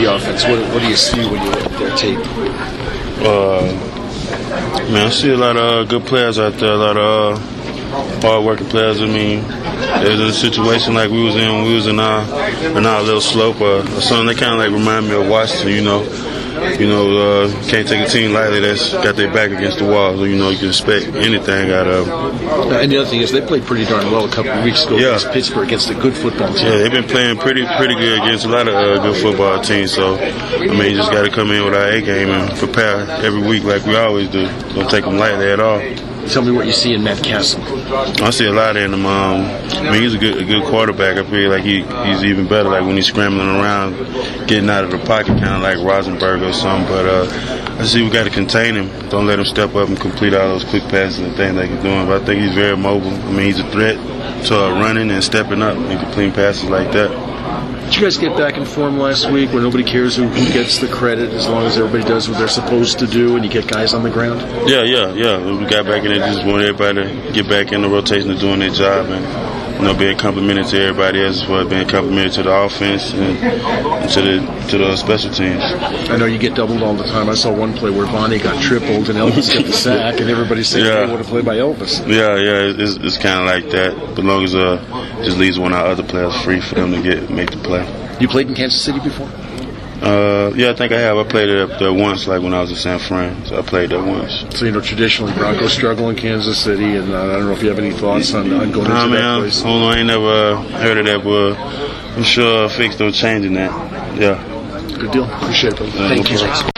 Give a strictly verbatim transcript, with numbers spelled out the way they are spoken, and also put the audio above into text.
the offense? What, what do you see when you look at their tape? Uh, man, I see a lot of uh, good players out there, a lot of uh, hard-working players. I mean, there's a situation like we was in when we was in our, in our little slope or, or something. They kind of like remind me of Washington, you know. You know, uh, can't take a team lightly that's got their back against the wall. So, you know, you can expect anything out of them. And the other thing is they played pretty darn well a couple of weeks ago yeah. against Pittsburgh, against a good football team. Yeah, they've been playing pretty pretty good against a lot of uh, good football teams. So, I mean, you just got to come in with our A game and prepare every week like we always do. Don't take them lightly at all. Tell me what you see in Matt Castle. I see a lot in him. Um, I mean, he's a good a good quarterback. I feel like he he's even better. Like when he's scrambling around, getting out of the pocket, kind of like Rosenberg or something. But uh, I see we got to contain him. Don't let him step up and complete all those quick passes and things like he's doing. But I think he's very mobile. I mean, he's a threat to uh, running and stepping up and completing passes like that. Did you guys get back in form last week where nobody cares who, who gets the credit as long as everybody does what they're supposed to do and you get guys on the ground? Yeah, yeah, yeah. We got back in there, just want everybody to get back in the rotation of doing their job and, you know, being complimentary to everybody else as well, being complimentary to the offense and, and to the to the special teams. I know you get doubled all the time. I saw one play where Vonnie got tripled and Elvis got the sack and everybody said, yeah. "Hey, what a play by Elvis." Yeah, yeah, it's, it's kind of like that. But as long as uh, just leaves one of our other players free for them to get make the play. You played in Kansas City before? Uh, yeah, I think I have. I played it up there once, like when I was in San Fran. So I played there once. So, you know, traditionally Broncos struggle in Kansas City, and uh, I don't know if you have any thoughts on, on going nah, into man, that place. I don't know. I ain't never uh, heard of that, but I'm sure fixed on changing that. Yeah. Good deal. Appreciate it. Uh, Thank no you. problem.